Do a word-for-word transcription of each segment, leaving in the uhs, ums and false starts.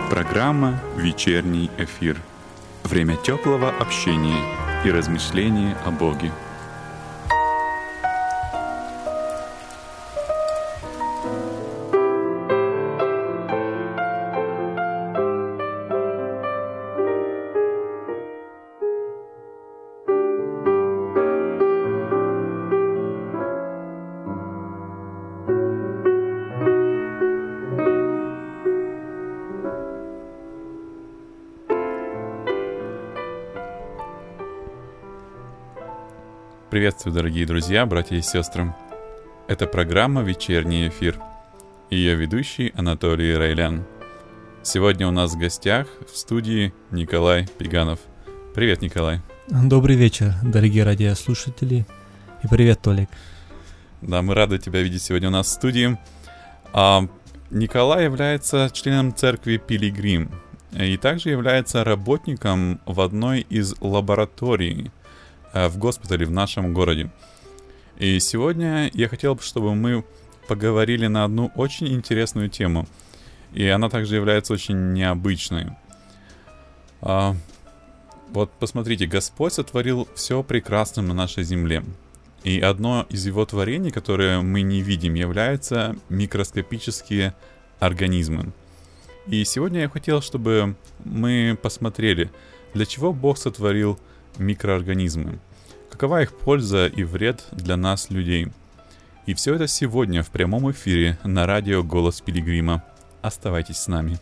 Программа «Вечерний эфир». Время теплого общения и размышления о Боге. Приветствую, дорогие друзья, братья и сестры. Это программа «Вечерний эфир». Ее ведущий Анатолий Райлян. Сегодня у нас в гостях в студии Николай Пиганов. Привет, Николай. Добрый вечер, дорогие радиослушатели. И привет, Толик. Да, мы рады тебя видеть сегодня у нас в студии. А, Николай является членом церкви Пилигрим и также является работником в одной из лабораторий в госпитале в нашем городе. И сегодня я хотел бы, чтобы мы поговорили на одну очень интересную тему. И она также является очень необычной. А, вот посмотрите, Господь сотворил все прекрасным на нашей земле. И одно из его творений, которое мы не видим, является микроскопические организмы. И сегодня я хотел, чтобы мы посмотрели, для чего Бог сотворил микроорганизмы. Какова их польза и вред для нас, людей? И все это сегодня в прямом эфире на радио «Голос Пилигрима». Оставайтесь с нами.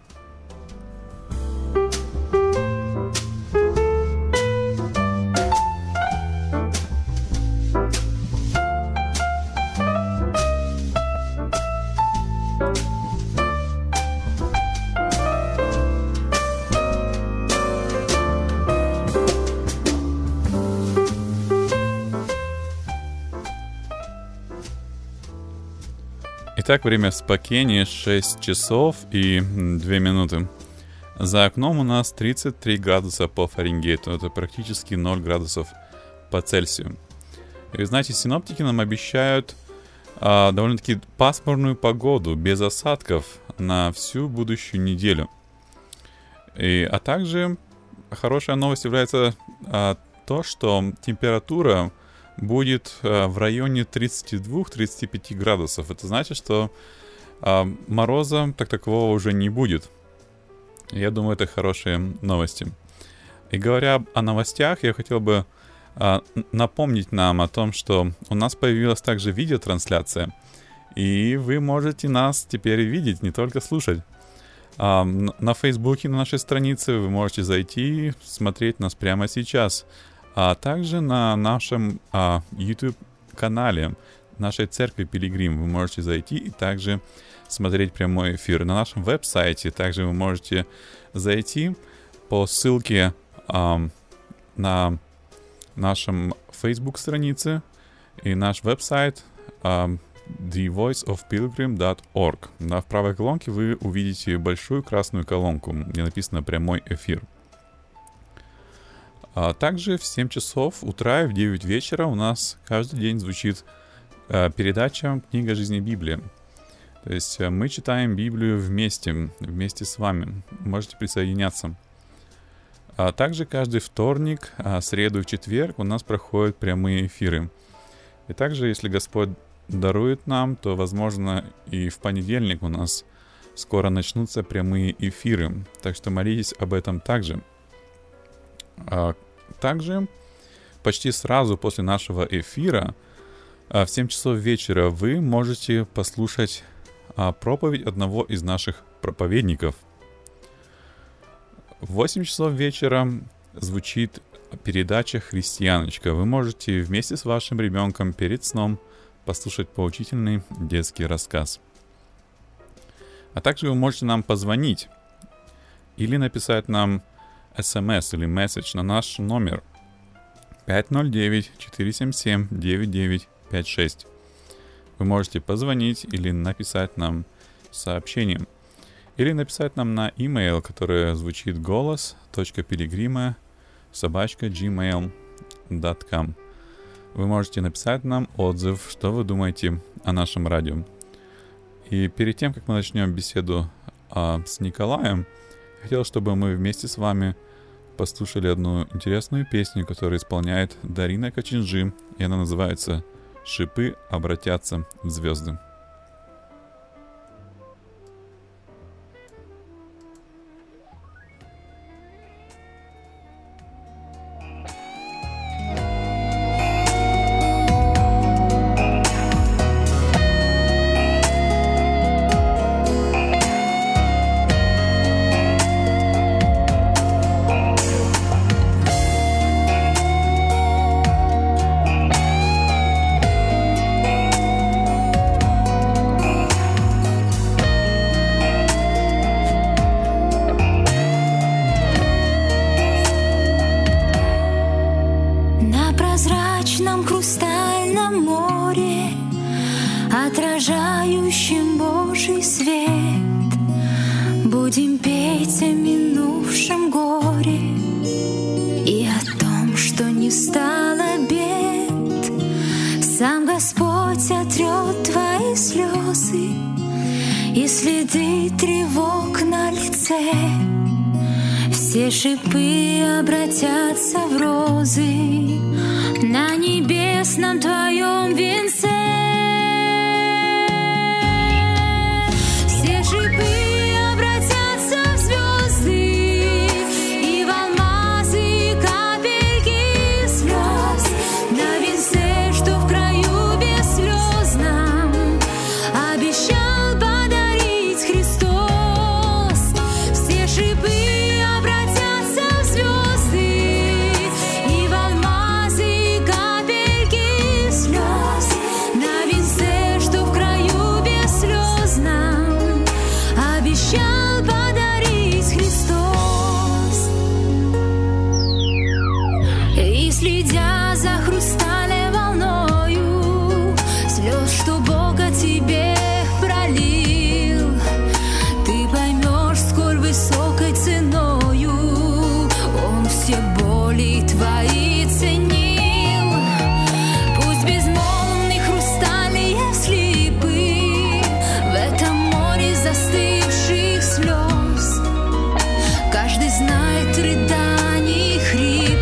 Итак, время в Спокене шесть часов и две минуты. За окном у нас тридцать три градуса по Фаренгейту. Это практически ноль градусов по Цельсию. И вы знаете, синоптики нам обещают а, довольно-таки пасмурную погоду, без осадков на всю будущую неделю. И, а также хорошая новость является а, то, что температура будет э, в районе тридцать два - тридцать пять градусов. Это значит, что э, мороза так такового уже не будет. Я думаю, это хорошие новости. И говоря о новостях, я хотел бы э, напомнить нам о том, что у нас появилась также видеотрансляция. И вы можете нас теперь видеть, не только слушать. Э, на Фейсбуке, на нашей странице вы можете зайти, смотреть нас прямо сейчас. А также на нашем а, YouTube-канале нашей церкви Пилигрим вы можете зайти и также смотреть прямой эфир. На нашем веб-сайте также вы можете зайти по ссылке а, на нашем Facebook-странице и наш веб-сайт а, the voice of pilgrim dot org. Да, в правой колонке вы увидите большую красную колонку, где написано «Прямой эфир». А также в семь часов утра и в девять вечера у нас каждый день звучит э, передача «Книга жизни Библии». То есть э, мы читаем Библию вместе, вместе с вами. Можете присоединяться. А также каждый вторник, а, среду и четверг у нас проходят прямые эфиры. И также, если Господь дарует нам, то, возможно, и в понедельник у нас скоро начнутся прямые эфиры. Так что молитесь об этом также. А также почти сразу после нашего эфира а, в семь часов вечера вы можете послушать а, проповедь одного из наших проповедников. В восемь часов вечера звучит передача «Христианочка». Вы можете вместе с вашим ребенком перед сном послушать поучительный детский рассказ. А также вы можете нам позвонить или написать нам эс эм эс или месседж на наш номер пять ноль девять четыре семь семь девять девять пять шесть. Вы можете позвонить или написать нам сообщение. Или написать нам на e-mail, который звучит голос точка пилигрима собака джимейл точка ком. Вы можете написать нам отзыв, что вы думаете о нашем радио. И перед тем, как мы начнем беседу А с Николаем хотел, чтобы мы вместе с вами послушали одну интересную песню, которую исполняет Дарина Кочинджи, и она называется «Шипы обратятся в звезды». отражающим Божий свет, будем петь о минувшем горе и о том, что не стало бед. Сам Господь отрет твои слезы и следы тревог на лице. Все шипы обратятся в розы на небесном твоем венце. Все шипы обратятся в звезды и в алмазы, и капельки слез на венце, что в краю бесслезном обещал подарить Христос. Все шипы следя за хрустальной волною слез, что Бог о тебе пролил, ты поймешь, сколь высокой ценою Он все боли твои ценил. Пусть безмолвны хрустальные слипы в этом море застывших слез, каждый знает рыданий хрип.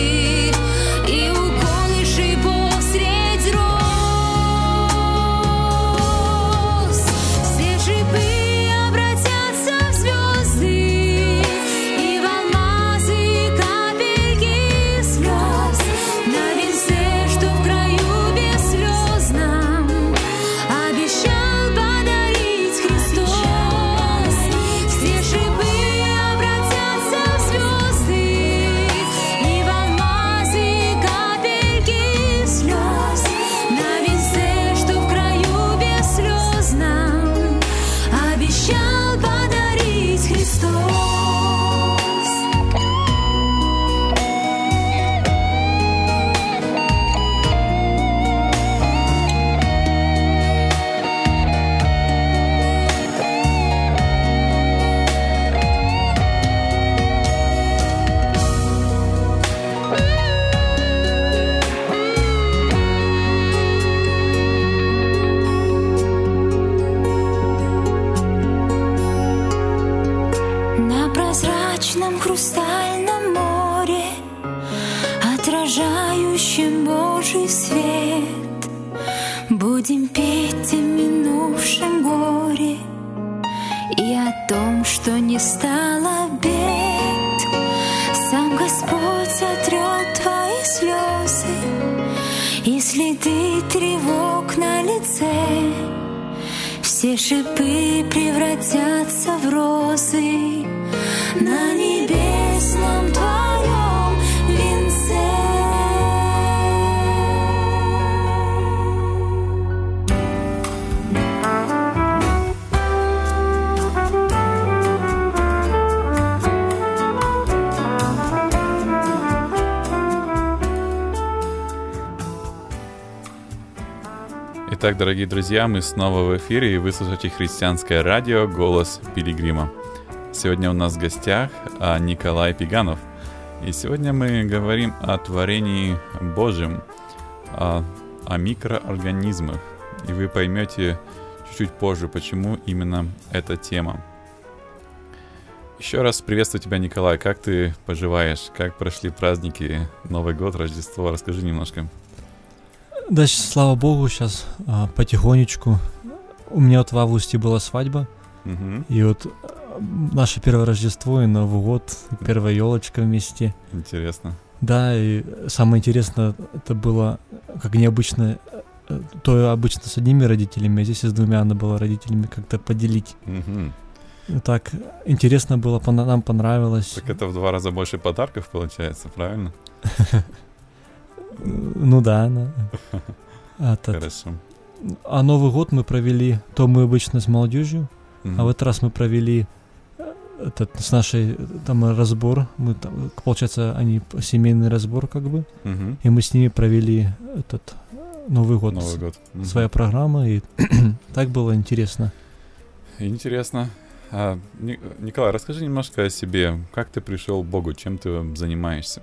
Хрустальном море, отражающем Божий свет, будем петь о минувшем горе и о том, что не стало бед. Сам Господь отрет твои слезы и следы тревог на лице. Все шипы превратятся в розы на небесном твоем венце. Итак, дорогие друзья, мы снова в эфире, и вы слушаете христианское радио «Голос Пилигрима». Сегодня у нас в гостях Николай Пиганов. И сегодня мы говорим о творении Божьем, о, о микроорганизмах. И вы поймете чуть-чуть позже, почему именно эта тема. Еще раз приветствую тебя, Николай. Как ты поживаешь? Как прошли праздники, Новый год, Рождество? Расскажи немножко. Да, слава богу, сейчас а, потихонечку. У меня вот в августе была свадьба. Угу. И вот наше первое Рождество и Новый год, и первая елочка вместе. Интересно. Да, и самое интересное, это было, как необычно, то обычно с одними родителями, а здесь и с двумя надо было родителями как-то поделить. Угу. Так, интересно было, нам понравилось. Так это в два раза больше подарков получается, правильно? Ну да, да. Хорошо. А Новый год мы провели, то мы обычно с молодежью, Угу. а в этот раз мы провели этот, с нашей, там разбор, мы там, получается, они семейный разбор как бы, Угу. и мы с ними провели этот Новый год. Новый год. Угу. Своя программа, и так было интересно. Интересно. А, Николай, расскажи немножко о себе. Как ты пришел к Богу? Чем ты занимаешься?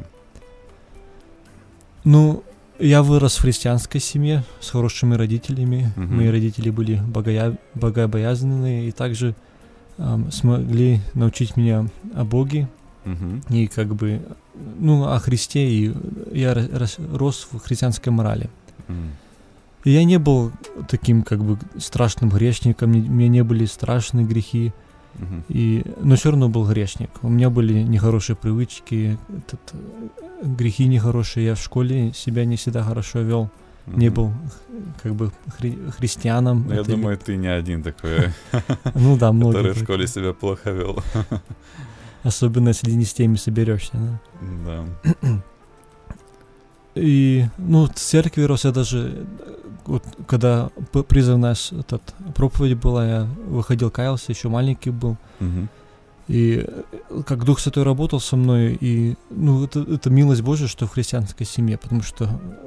Ну, я вырос в христианской семье с хорошими родителями. Мгм. Мои родители были богоя... богобоязненные и также эм, смогли научить меня о Боге Угу. и как бы, ну, о Христе. И я рос, рос в христианской морали. И я не был таким как бы страшным грешником, не- у меня не были страшные грехи, Угу. и... но все равно был грешник. У меня были нехорошие привычки, этот, э, грехи нехорошие. Я в школе себя не всегда хорошо вел, не был как бы хри- христианом. Ну, я Это- думаю, ты не один такой, ну да, многие. который в так. школе себя плохо вел. Особенно если не с теми соберешься. Да? Да. И, ну, в церкви рос я даже, э, вот, когда п- призывная с- этот, проповедь была, я выходил, каялся, еще маленький был. Мгм. И э, как Дух Святой работал со мной, и, ну, это, это милость Божия, что в христианской семье, потому что,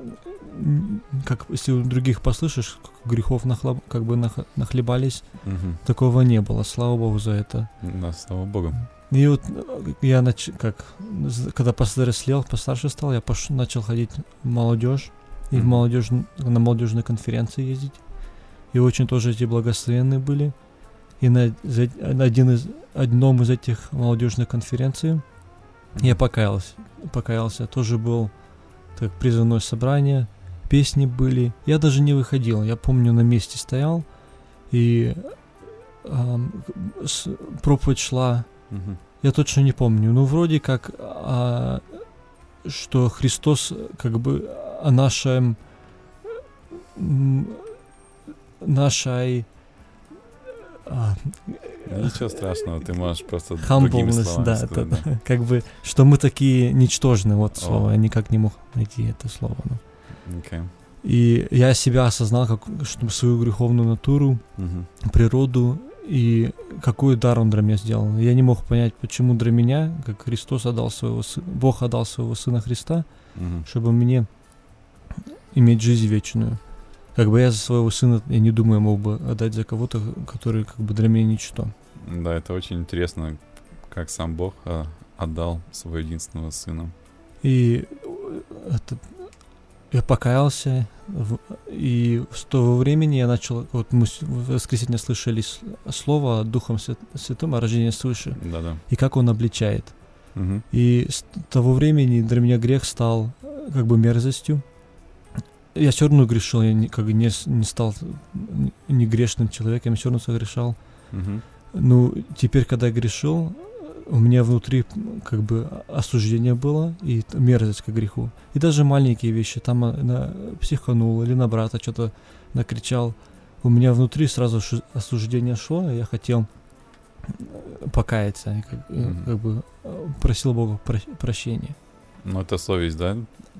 м, как если у других послышишь, как грехов нахлеб, как бы нах- нахлебались, Мгм. такого не было, слава Богу за это. Да, слава Богу. И вот э, я, нач- как, з- когда повзрослел, постарше стал, я пош- начал ходить в молодежь, и в Мгм. молодежь, на молодежные конференции ездить. И очень тоже эти благословенные были. И на, за- на один из, одном из этих молодежных конференций я покаялся. Покаялся. Тоже был так, призывное собрание, песни были. Я даже не выходил. Я помню, на месте стоял, и ам, с- проповедь шла. Мгм. Я точно не помню. Ну, вроде как, а, что Христос как бы о нашем м, нашей а, Ничего страшного, ты можешь просто другими humbleness, словами да, сказать, это, да. как бы, что мы такие ничтожные, вот О. слово, я никак не мог найти это слово. ну. Окей. И я себя осознал, как, что свою греховную натуру, Мгм. природу и какой дар он для меня сделал. Я не мог понять, почему для меня, как Христос отдал своего сына, Бог отдал своего Сына Христа, Мгм. чтобы мне иметь жизнь вечную. Как бы я за своего сына, я не думаю, мог бы отдать за кого-то, который как бы для меня ничто. Да, это очень интересно, как сам Бог а, отдал своего единственного сына. И э, это, я покаялся, в- и с того времени я начал, вот мы с- в воскресенье слышали с- слово Духом Свят- Святым о рождении свыше, Да-да. и как он обличает. Мгм. И с того времени для меня грех стал э, как бы мерзостью. Я все равно грешил, я не, как бы не, с- не стал н- не грешным человеком, я все равно согрешал. Мгм. Ну, теперь, когда я грешил, у меня внутри м, как бы осуждение было и т- мерзость к греху. И даже маленькие вещи, там а, на, психанул или на брата что-то накричал, у меня внутри сразу шу- осуждение шло, и я хотел э, покаяться, и как, э, Мгм. как бы э, просил Бога про- прощения. Ну, это совесть, да?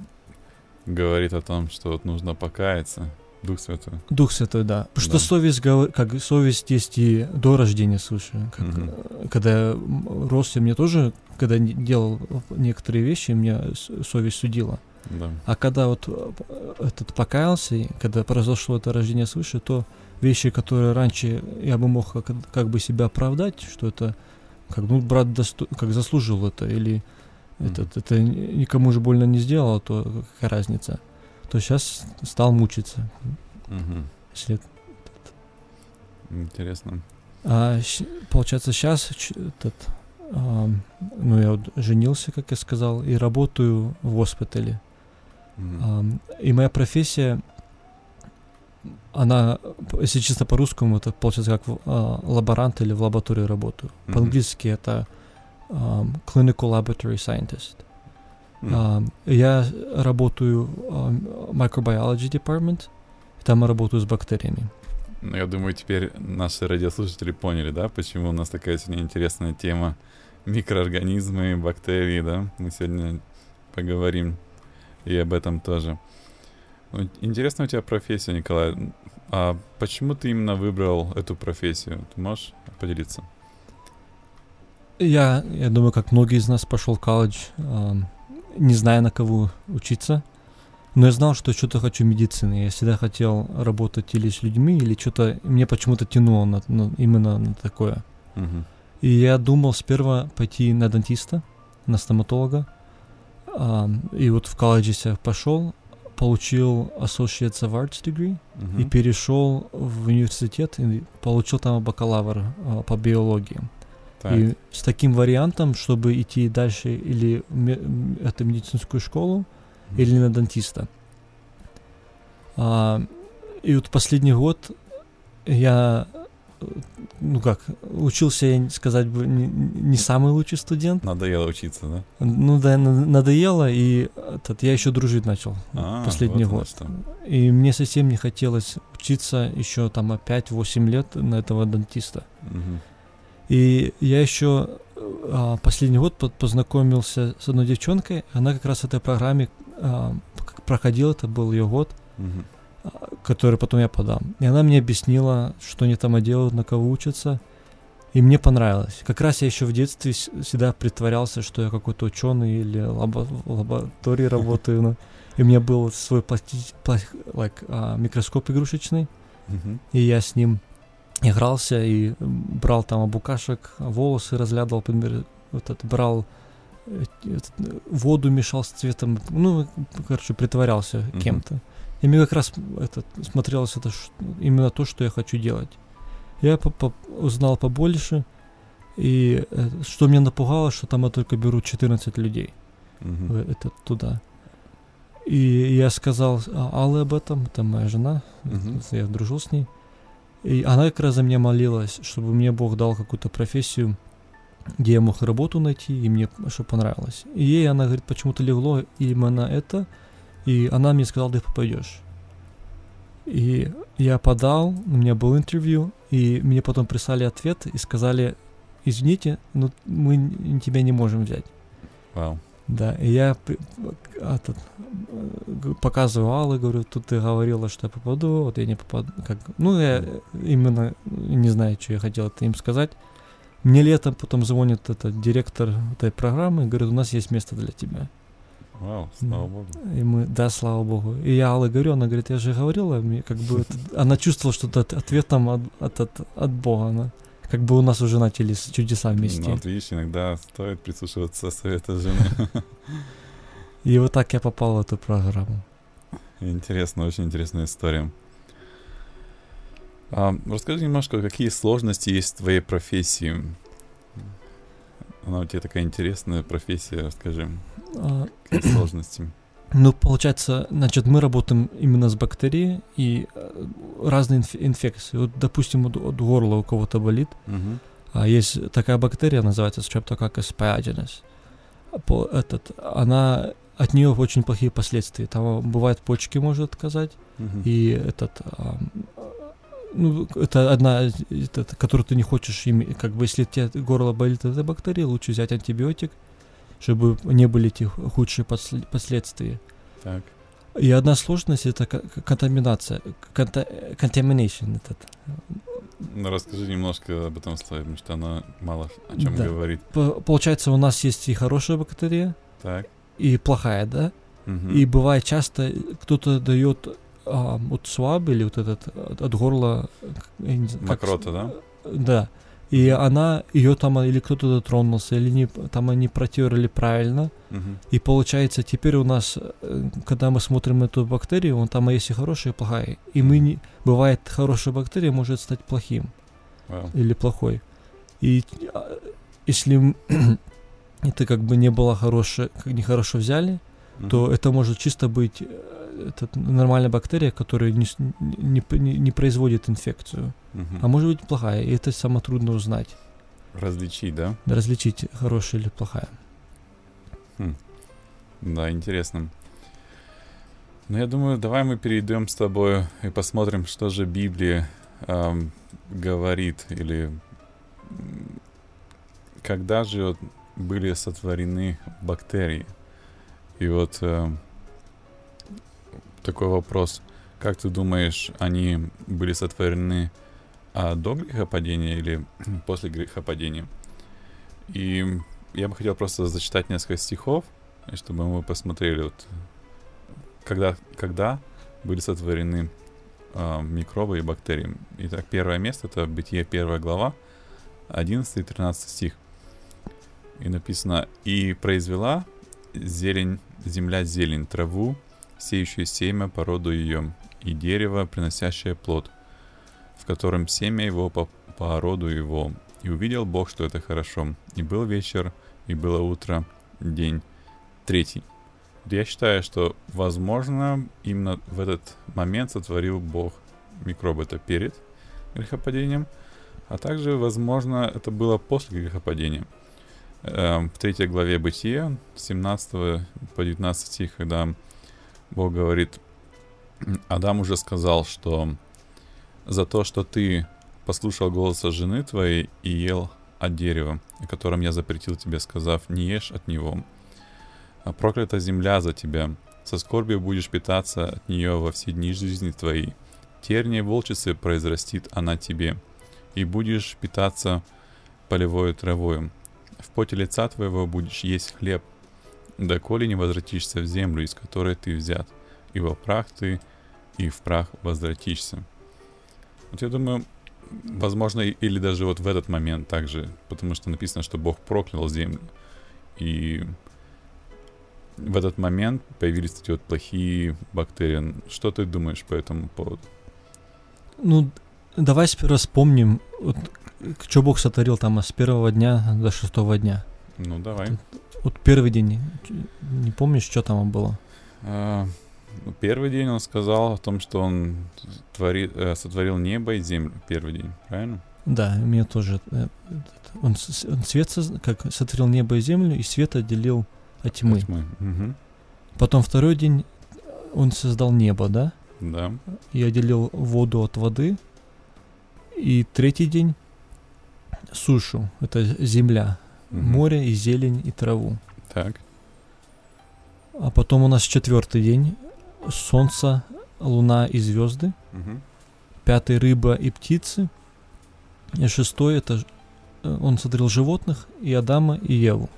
Говорит о том, что вот нужно покаяться. Дух Святой. Дух Святой, да. Потому что Да. совесть, говор- как совесть есть и до рождения свыше. Как, Мгм. э, когда я м, рос, я мне тоже, когда не- делал некоторые вещи, меня с- совесть судила. Да. А когда вот э, этот покаялся, и когда произошло это рождение свыше, то вещи, которые раньше я бы мог как, как бы себя оправдать, что это как ну брат досто- как заслужил это, или Мгм. этот, это ни- никому же больно не сделало, то какая разница? То сейчас стал мучиться. Мгм. Если Интересно. А щ- получается, сейчас этот, а, ну, я вот женился, как я сказал, и работаю в госпитале. Мгм. А, и моя профессия, она, если чисто по-русскому, это получается как в- а, лаборант или в лаборатории работаю. Мгм. По-английски это а, clinical laboratory scientist. М. А, я работаю в microbiology department, там я работаю с бактериями. Ну, я думаю, теперь наши радиослушатели поняли, да, почему у нас такая сегодня интересная тема микроорганизмы, бактерии, да? Мы сегодня поговорим и об этом тоже. Ну, интересная у тебя профессия, Николай. А почему ты именно выбрал эту профессию? Ты можешь поделиться? Я, я думаю, как многие из нас, пошел в колледж, ам, не зная, на кого учиться. Но я знал, что что-то хочу медицины. Я всегда хотел работать или с людьми, или что-то... Мне почему-то тянуло на, на- именно на такое. Мгм. И я думал сперва пойти на дантиста, на стоматолога. Ам, и вот в колледже я пошел, получил Associates of Arts degree Мгм. и перешел в университет и получил там бакалавр а, по биологии. Так. И с таким вариантом, чтобы идти дальше или в ме- м, это медицинскую школу, или на дантиста. А, и вот последний год я, э, ну как, учился, я, не- сказать бы, не, не самый лучший студент. Надоело учиться, да? Ну да, на- надоело, и этот, я еще дружить начал А, последний вот оно год. что. И мне совсем не хотелось учиться еще там пять-восемь лет на этого дантиста. Мгм. И я еще а, последний год по- познакомился с одной девчонкой. Она как раз в этой программе а, п- проходила, это был ее год, Мгм. а, который потом я подам. И она мне объяснила, что они там делают, на кого учатся. И мне понравилось. Как раз я еще в детстве с- всегда притворялся, что я какой-то ученый или лабо- в лаборатории работаю. ну. И у меня был свой пласти- пла- like, а, микроскоп игрушечный. Мгм. И я с ним игрался и м, брал там обукашек, волосы разглядывал, например, вот это, брал э, этот, э, воду мешал с цветом, ну, короче, притворялся Мгм. кем-то. И мне как раз это, смотрелось это ш- именно то, что я хочу делать. Я по- по- узнал побольше, и э, что меня напугало, что там я только беру четырнадцать людей Мгм. в этот, туда. И я сказал а, Алле об этом, это моя жена, Мгм. я дружил с ней. И она как раз за меня молилась, чтобы мне Бог дал какую-то профессию, где я мог работу найти, и мне что понравилось. И ей она говорит, почему-то легло именно это, и она мне сказала, ты попадешь. И я подал, у меня был интервью, и мне потом прислали ответ и сказали, извините, но мы н- тебя не можем взять. Вау. Да, и я п- а, этот, э, г- показываю Алле, говорю, тут ты говорила, что я попаду, вот я не попаду. Как, ну, я именно не знаю, что я хотел это им сказать. Мне летом потом звонит этот директор этой программы и говорит, у нас есть место для тебя. Вау, слава Да. богу. И мы, да, слава богу. И я Алле говорю, она говорит, я же говорила, мне как бы, это- она чувствовала, что это ответ там от, от, от, от Бога. Она, как бы у нас уже начались чудеса вместе. Ну, вот видишь, иногда стоит прислушиваться совета жены. И вот так я попал в эту программу. Интересно, очень интересная история. А, расскажи немножко, какие сложности есть в твоей профессии? Она у тебя такая интересная профессия, расскажи. А, Какие сложности? Ну, получается, значит, мы работаем именно с бактерией и э, разные инф- инфекции. Вот, допустим, от, от горла у кого-то болит, Мгм. а есть такая бактерия, называется Streptococcus pyogenes. А по- Этот, она, от нее очень плохие последствия. Там бывает почки может отказать, Мгм. и этот, ам, ну, это одна, из- этот, которую ты не хочешь иметь. Как бы, если у тебя горло болит от этой бактерии, лучше взять антибиотик, чтобы не были эти худшие посл- последствия. Так. И одна сложность это ко- к- контаминация, конта- contamination этот. Ну, расскажи немножко об этом слове, потому что она мало о чем Да. говорит. П- Получается, у нас есть и хорошая бактерия, Так. и плохая, да? Мгм. И бывает часто кто-то дает а, вот сваб или вот этот от, от горла к- я не знаю, как с- Мокрота, да? Да. И она, ее там или кто-то дотронулся, или не, там они протерли правильно. Мгм. И получается, теперь у нас, э, когда мы смотрим на эту бактерию, он там есть и хорошая, и плохая. И мы не... Бывает, хорошая бактерия может стать плохим Вау. или плохой. И, а, если это как бы не было хорошее, как нехорошо взяли, mm-hmm. то это может чисто быть это нормальная бактерия, которая не, не, не, не производит инфекцию. Mm-hmm. А может быть плохая, и это самое трудно узнать. Различить, да? Да, различить, хорошая или плохая. Хм. Да, интересно. Ну, я думаю, давай мы перейдем с тобой и посмотрим, что же Библия эм, говорит, или когда же вот были сотворены бактерии. И вот э, такой вопрос. Как ты думаешь, они были сотворены а, до грехопадения или после грехопадения? И я бы хотел просто зачитать несколько стихов, чтобы мы посмотрели, вот, когда, когда были сотворены э, микробы и бактерии. Итак, первое место — это Бытие, первая глава, одиннадцатый-тринадцатый стих. И написано: «И произвела зелень, земля зелень, траву, сеющую семя по роду ее, и дерево, приносящее плод, в котором семя его по, по роду его. И увидел Бог, что это хорошо. И был вечер, и было утро, день третий». Я считаю, что, возможно, именно в этот момент сотворил Бог микробы. Это перед грехопадением, а также, возможно, это было после грехопадения. В третьей главе Бытия, с семнадцатого по девятнадцатый стих, когда Бог говорит: «Адам уже сказал, что за то, что ты послушал голоса жены твоей и ел от дерева, о котором я запретил тебе, сказав, не ешь от него. А проклята земля за тебя, со скорбью будешь питаться от нее во все дни жизни твоей. Тернии волчицы произрастит она тебе, и будешь питаться полевою травою. В поте лица твоего будешь есть хлеб, доколе не возвратишься в землю, из которой ты взят, и во прах ты, и в прах возвратишься». Вот я думаю, возможно, или даже вот в этот момент также, потому что написано, что Бог проклял землю, и в этот момент появились эти вот плохие бактерии. Что ты думаешь по этому поводу? Ну, давай сперва вспомним, вот, что Бог сотворил там с первого дня до шестого дня. Ну, давай. Вот, вот первый день, не помнишь, что там было? А, первый день он сказал о том, что он твори, э, сотворил небо и землю. Первый день, правильно? Да, у меня тоже. Он, он свет, как сотворил небо и землю, и свет отделил от тьмы. От тьмы. Угу. Потом второй день он создал небо, да? Да. И отделил воду от воды. И третий день сушу, это земля, угу. море и зелень и траву. Так. А потом у нас четвертый день солнце, луна и звезды. Угу. Пятый рыба и птицы. И шестой это он сотворил животных и Адама и Еву.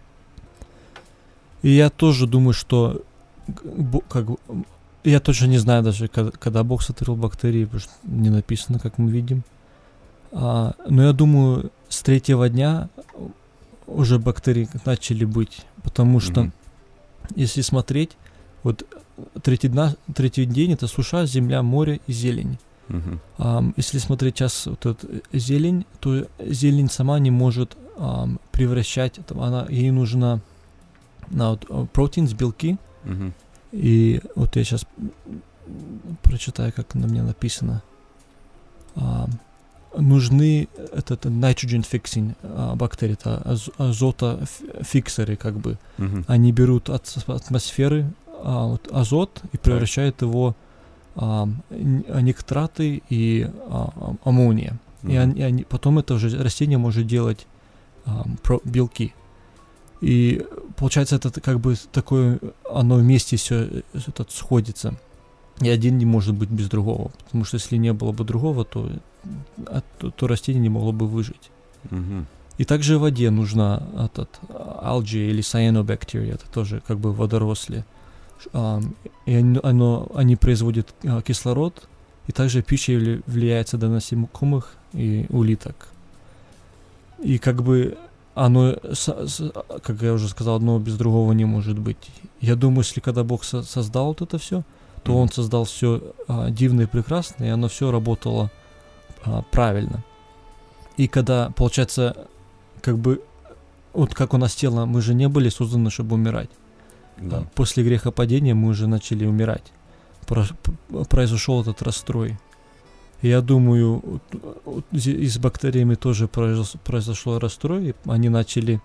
И я тоже думаю, что как я точно не знаю даже, когда, когда Бог сотворил бактерии, потому что не написано, как мы видим. А, но я думаю, с третьего дня уже бактерии начали быть, потому что mm-hmm. если смотреть, вот третий, дна, третий день это суша, земля, море и зелень. Mm-hmm. А, если смотреть сейчас вот эту зелень, то зелень сама не может а, превращать, она, ей нужна на вот, протеин, белки. Mm-hmm. И вот я сейчас прочитаю, как на мне написано. А, нужны этот nitrogen fixing а, бактерии, это аз, азотофиксеры, как бы. Mm-hmm. Они берут от атмосферы а, вот, азот и превращают так. его а, никтраты и а, аммония. Mm-hmm. И, они, и они, потом это уже растение может делать а, про, белки. И получается, это как бы такое, оно вместе все это сходится. И один не может быть без другого. Потому что если не было бы другого, то, то, то растение не могло бы выжить. Mm-hmm. И также в воде нужна этот algae или cyanobacteria, это тоже как бы водоросли. И оно, оно, они производят кислород, и также пища влияется на насекомых и улиток. И как бы оно, как я уже сказал, одно без другого не может быть. Я думаю, если когда Бог со- создал вот это все, то mm-hmm. Он создал все а, дивно и прекрасно, и оно все работало а, правильно. И когда, получается, как бы вот как у нас тело, мы же не были созданы, чтобы умирать. Да. После грехопадения мы уже начали умирать. Про, произошел этот расстрой. Я думаю, и с бактериями тоже произошло, произошло расстрой. Они начали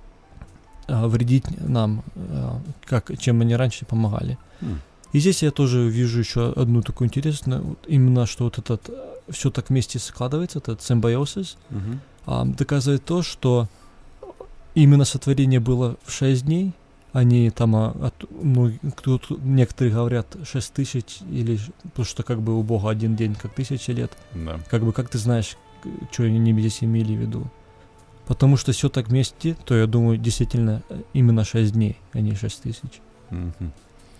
а, вредить нам, а, как, чем они раньше помогали. Mm. И здесь я тоже вижу еще одну такую интересную, вот именно что вот этот все так вместе складывается, этот симбиозис, Mm-hmm. а, доказывает то, что именно сотворение было в шесть дней. Они там, от, ну, тут некоторые говорят шесть тысяч, или потому что как бы у Бога один день как тысяча лет. Да. Как бы, как ты знаешь, что они здесь имели в виду? Потому что все так вместе, то я думаю, действительно именно шесть дней, а не шесть тысяч. Mm-hmm.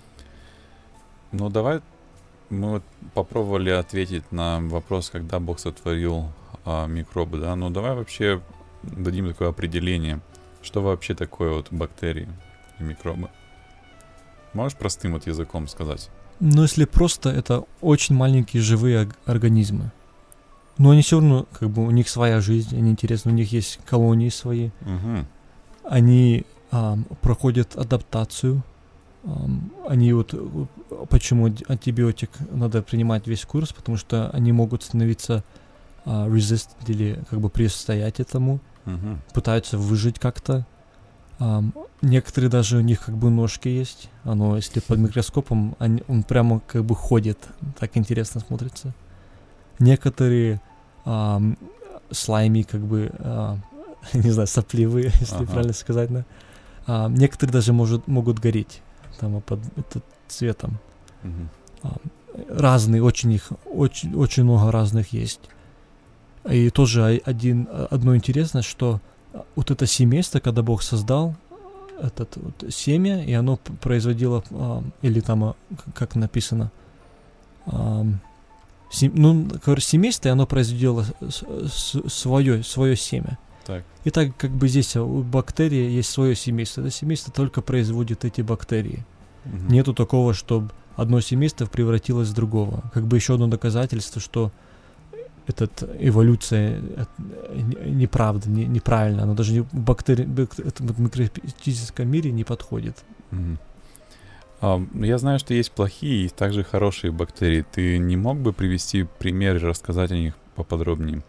Ну, давай мы вот попробовали ответить на вопрос, когда Бог сотворил а, микробы, да? Ну, давай вообще дадим такое определение. Что вообще такое вот бактерии и микробы? Можешь простым вот языком сказать? Ну, если просто, это очень маленькие живые организмы. Но они все равно, как бы, у них своя жизнь, они интересны, у них есть колонии свои. Угу. Они а, проходят адаптацию. А, они вот, почему антибиотик надо принимать весь курс, потому что они могут становиться а, resist, или как бы противостоять этому, Угу. пытаются выжить как-то. А, некоторые даже у них как бы ножки есть. Оно, если под микроскопом, они, он прямо как бы ходит. Так интересно смотрится. Некоторые а, слайми, как бы, а, не знаю, сопливые, если Ага. правильно сказать, да. А, некоторые даже может, могут гореть там под этот цветом. Угу. А, разные, очень их, очень, очень много разных есть. И тоже один, одно интересное, что вот это семейство, когда Бог создал этот вот семя, и оно производило, а, или там, а, как написано, а, сем, ну, короче, семейство, и оно производило свое, свое семя. Так. И так как бы здесь у бактерий есть свое семейство. Это семейство только производит эти бактерии. Угу. Нету такого, чтобы одно семейство превратилось в другого. Как бы еще одно доказательство, что этот эволюция неправда, не, неправильно. Она даже не, в, бактери, в микроскопическом мире не подходит. Угу. А, я знаю, что есть плохие и также хорошие бактерии. Ты не мог бы привести пример и рассказать о них поподробнее?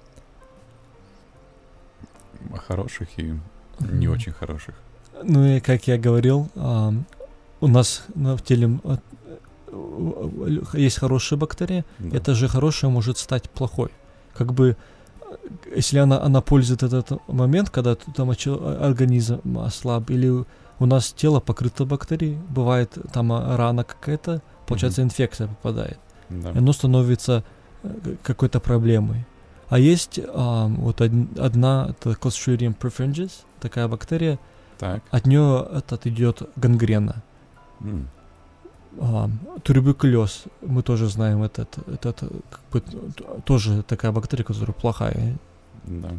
О хороших и не Мгм. очень хороших. Ну и как я говорил, а, у нас на, в теле а, э, есть хорошая бактерия. Да. Эта же хорошая может стать плохой. Как бы, если она, она пользует этот момент, когда там организм ослаб, или у нас тело покрыто бактерией, бывает там рана какая-то, получается, Мгм. инфекция попадает, Да. и оно становится э, какой-то проблемой. А есть а, вот од- одна, это Clostridium perfringens, такая бактерия, Так. от нее этот идет гангрена. М. А, туберкулез, мы тоже знаем, этот, этот как бы, т- тоже такая бактерия, которая плохая. Да.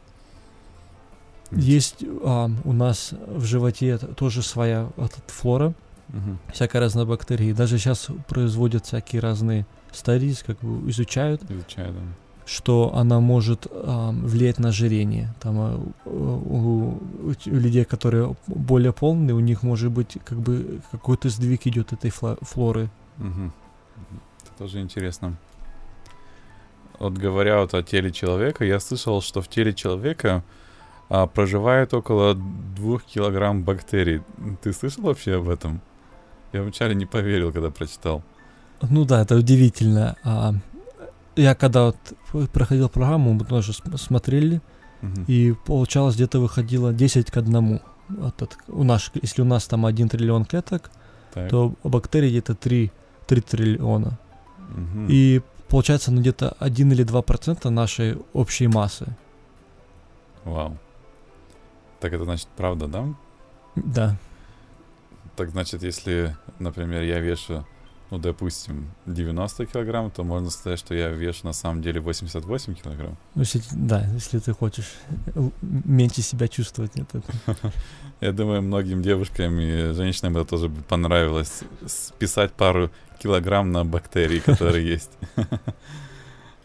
Есть а, у нас в животе т- тоже своя этот, флора, Мгм. всякая разная бактерия. Даже сейчас производят всякие разные studies, как бы изучают, Изучаю, да. что она может а, влиять на ожирение. Там а, у, у- у людей, которые более полные, у них может быть как бы какой-то сдвиг идет этой фла- флоры. Мгм. Это тоже интересно. Вот говоря вот о теле человека, я слышал, что в теле человека а, проживает около двух килограмм бактерий. Ты слышал вообще об этом? Я вначале не поверил, когда прочитал. Ну да, это удивительно. А, я когда вот проходил программу, мы тоже см- смотрели, Мгм. и получалось где-то выходило десять к одному. Вот от- у нас, если у нас там один триллион клеток, Так. то у бактерий где-то три, три триллиона. Мгм. И получается, ну где-то один или два процента нашей общей массы. Вау. Так это значит правда, да? Да. Так значит, если, например, я вешу, ну, допустим, девяносто килограмм, то можно сказать, что я вешу на самом деле восемьдесят восемь килограмм. Ну, если, да, если ты хочешь л- меньше себя чувствовать. Это, Я думаю, многим девушкам и женщинам это тоже бы понравилось, списать пару килограмм на бактерии, которые есть.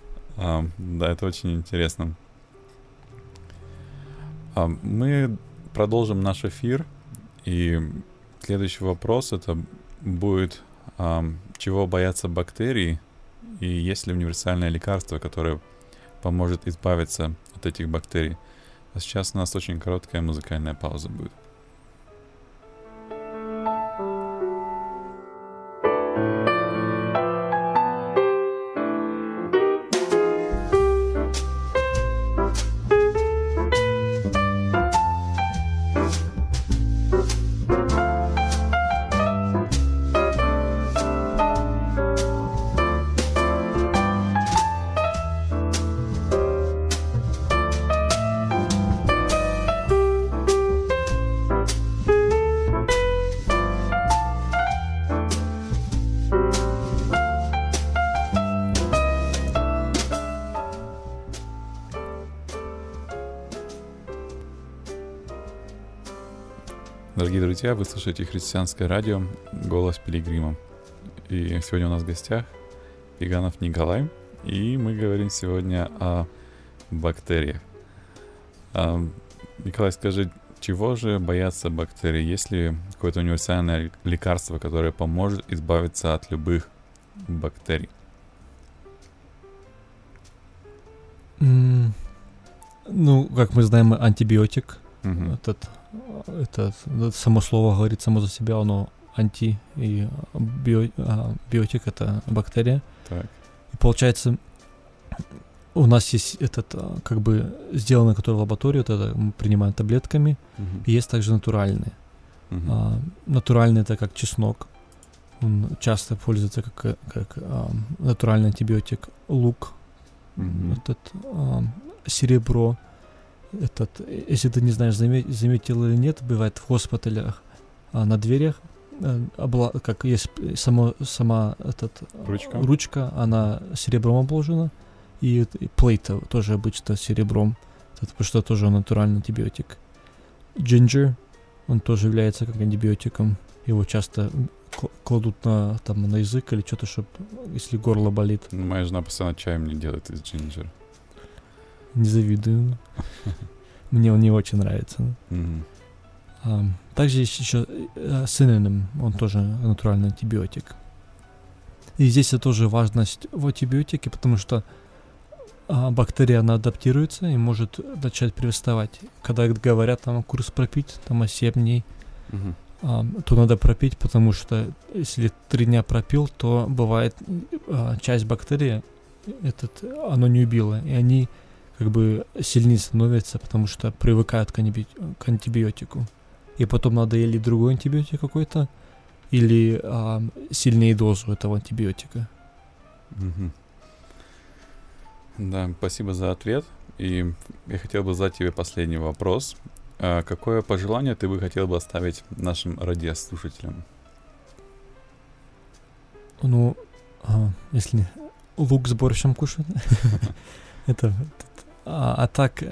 А, Да, это очень интересно. А, Мы продолжим наш эфир. И следующий вопрос это будет, а, чего боятся бактерии, и есть ли универсальное лекарство, которое поможет избавиться от этих бактерий. А сейчас у нас очень короткая музыкальная пауза будет. Дорогие друзья, вы слушаете христианское радио «Голос Пилигрима». И сегодня у нас в гостях Пиганов Николай. И мы говорим сегодня о бактериях. А, Николай, скажи, чего же боятся бактерии? Есть ли какое-то универсальное лекарство, которое поможет избавиться от любых бактерий? Mm, ну, как мы знаем, антибиотик. Угу. Этот, это, это само слово говорит само за себя, оно анти и био, а, биотик это бактерия. Так. И получается, у нас есть этот, как бы сделанный, который в лаборатории, вот это мы принимаем таблетками, Угу. и есть также натуральные. Угу. А, натуральный это как чеснок, он часто пользуется как, как а, натуральный антибиотик. Лук, Угу. этот а, серебро. Этот, если ты не знаешь, заметил, заметил или нет, бывает в госпиталях а, на дверях, а, обла, как есть само, сама этот, Ручка. ручка, она серебром обложена, и, и плейта тоже обычно серебром, это, потому что тоже натуральный антибиотик. Ginger, он тоже является как антибиотиком, его часто кладут на, там, на язык или что-то, чтобы, если горло болит. Моя жена постоянно чай мне делает из джинджера. Не завидую. Мне он не очень нравится. Угу. А, также есть еще синоним, он тоже натуральный антибиотик. И здесь тоже важность в антибиотике, потому что а, бактерия, она адаптируется и может начать привставать. Когда говорят, там, курс пропить, там, семь дней, Угу. а, то надо пропить, потому что если три дня пропил, то бывает а, часть бактерий, этот, оно не убило, и они как бы сильнее становятся, потому что привыкают к, антиби- к антибиотику. И потом надо или другой антибиотик какой-то, или а, сильнее дозу этого антибиотика. Угу. Да, спасибо за ответ. И я хотел бы задать тебе последний вопрос. А какое пожелание ты бы хотел бы оставить нашим радиослушателям? Ну, а, если лук с борщем кушать, это... А, а так,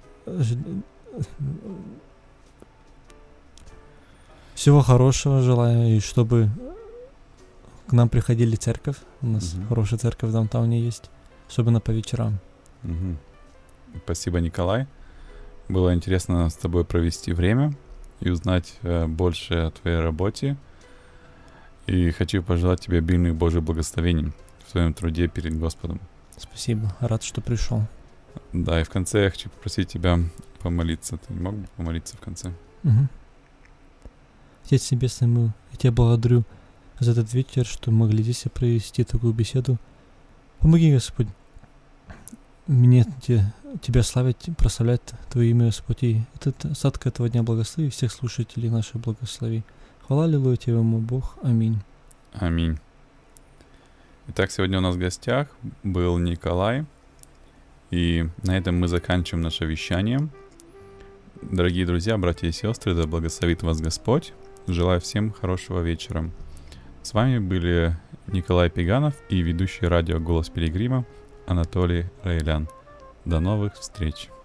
всего хорошего желаю, и чтобы к нам приходили в церковь. У нас Мгм. хорошая церковь в даунтауне есть, особенно по вечерам. Мгм. Спасибо, Николай. Было интересно с тобой провести время и узнать э, больше о твоей работе. И хочу пожелать тебе обильных Божьих благословений в своем труде перед Господом. Спасибо, рад, что пришел. Да, и в конце я хочу попросить тебя помолиться. Ты не мог бы помолиться в конце? Угу. Отец Небесный, мы, я тебя благодарю за этот вечер, что мы могли здесь провести такую беседу. Помоги, Господь, мне те, Тебя славить, прославлять Твое имя, Господь, и этот остаток этого дня благослови, всех слушателей наших благослови. Хвала, аллилуйя Тебе, мой Бог. Аминь. Аминь. Итак, сегодня у нас в гостях был Николай. И на этом мы заканчиваем наше вещание. Дорогие друзья, братья и сестры, да благословит вас Господь. Желаю всем хорошего вечера. С вами были Николай Пиганов и ведущий радио «Голос Пилигрима» Анатолий Раилян. До новых встреч!